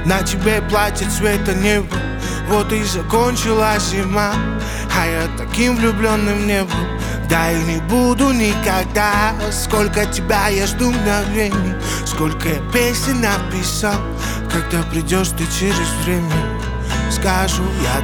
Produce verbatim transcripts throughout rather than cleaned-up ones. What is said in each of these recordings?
На тебе платье цвета неба. Вот и закончилась зима, а я таким влюбленным не был. Да и не буду никогда. Сколько тебя я жду мгновений, сколько я песен написал. Когда придешь ты через время, скажу я: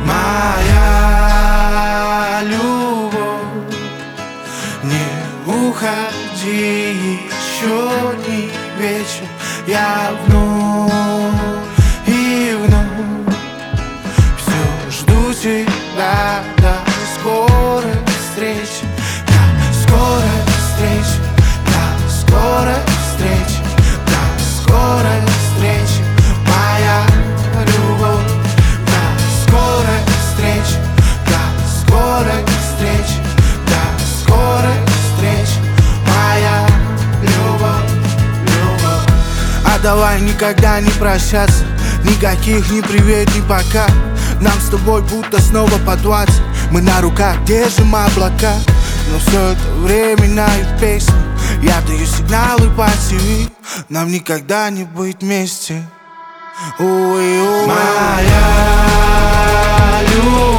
моя любовь, не уходи, еще не вечер. Я вновь и вновь все жду тебя. До скорой встречи, до скорой встречи, до скорой встречи, до скорой встречи, моя любовь. До скорой встречи, до скорой встречи, до скорой встречи, моя любовь, любовь. А давай никогда не прощаться, никаких ни привет, ни пока. Нам с тобой будто снова по двадцать. Мы на руках держим облака, но все это временная песня. Я даю сигналы по ТВ, нам никогда не быть вместе. Ой, ой. Моя любовь.